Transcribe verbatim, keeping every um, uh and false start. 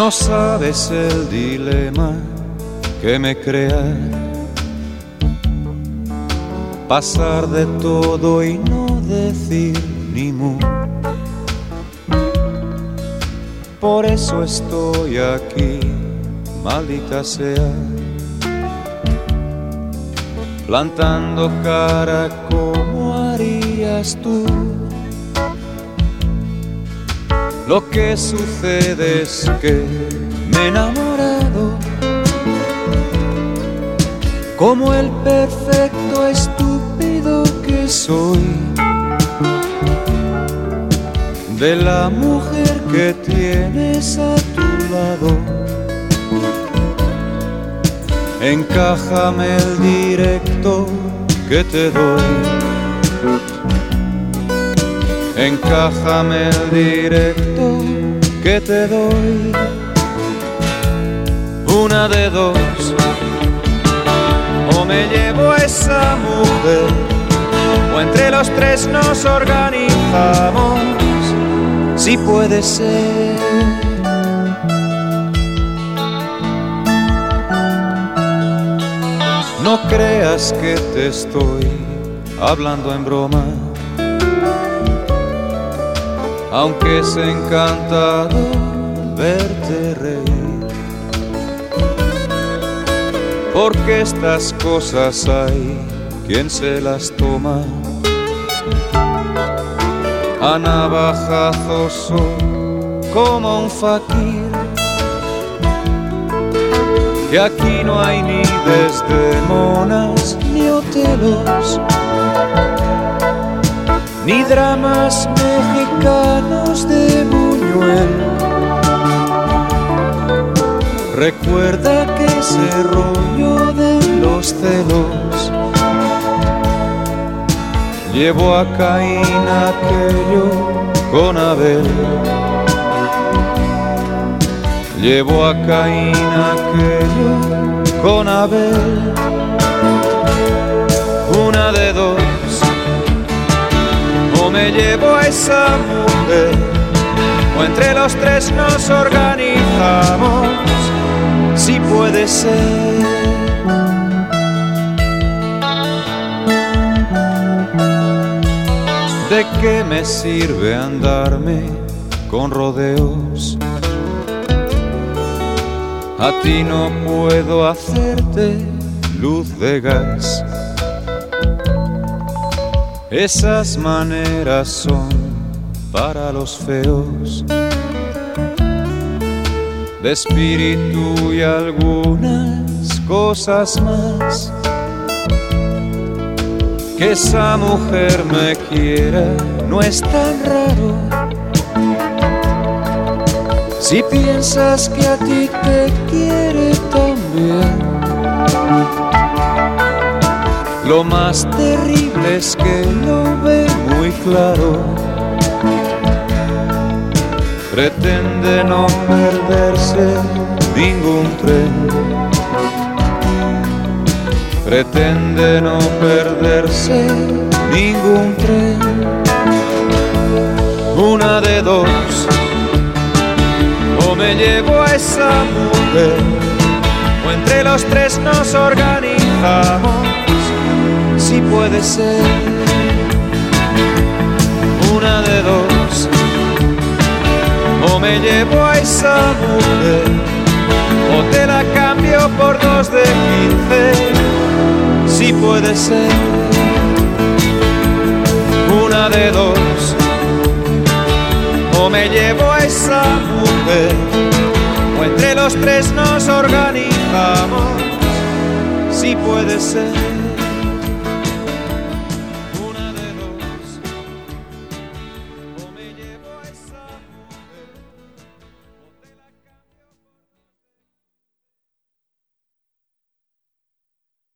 No sabes el dilema que me crea pasar de todo y no decir ni mu. Por eso estoy aquí, maldita sea, plantando cara como harías tú. Lo que sucede es que me he enamorado como el perfecto estúpido que soy de la mujer que tienes a tu lado. Encájame el directo que te doy, encájame el directo que te doy. Una de dos, o me llevo a esa mujer, o entre los tres nos organizamos, si puede ser. No creas que te estoy hablando en broma, aunque es encantador verte reír, porque estas cosas hay quien se las toma a navajazos como un faquir, que aquí no hay ni desdemonas ni otelos, ni dramas mexicanos de Buñuel. Recuerda que ese rollo de los celos llevó a Caín aquello con Abel, llevó a Caín aquello con Abel. Una de dos, o me llevo a esa mujer, o entre los tres nos organizamos, si puede ser. ¿De qué me sirve andarme con rodeos? A ti no puedo hacerte luz de gas. Esas maneras son para los feos, de espíritu y algunas cosas más. Que esa mujer me quiera no es tan raro, si piensas que a ti te quiere también. Lo más terrible es que lo ve muy claro, pretende no perderse ningún tren, pretende no perderse ningún tren. Una de dos, o me llevo a esa mujer, o entre los tres nos organizamos, si puede ser. Una de dos, o me llevo a esa mujer, o te la cambio por dos de quince, si puede ser. Una de dos, o me llevo a esa mujer, o entre los tres nos organizamos, si puede ser.